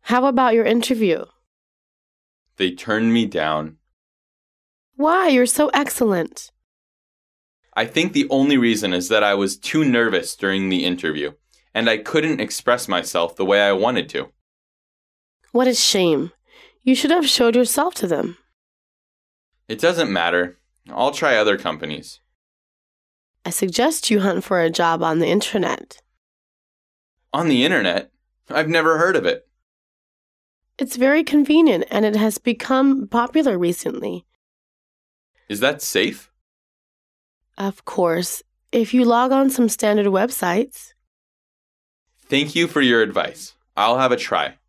How about your interview? They turned me down. Why? You're so excellent. I think the only reason is that I was too nervous during the interview, and I couldn't express myself the way I wanted to. What a shame. You should have showed yourself to them. It doesn't matter. I'll try other companies. I suggest you hunt for a job on the internet. On the internet? I've never heard of it. It's very convenient and it has become popular recently. Is that safe? Of course, if you log on some standard websites. Thank you for your advice. I'll have a try.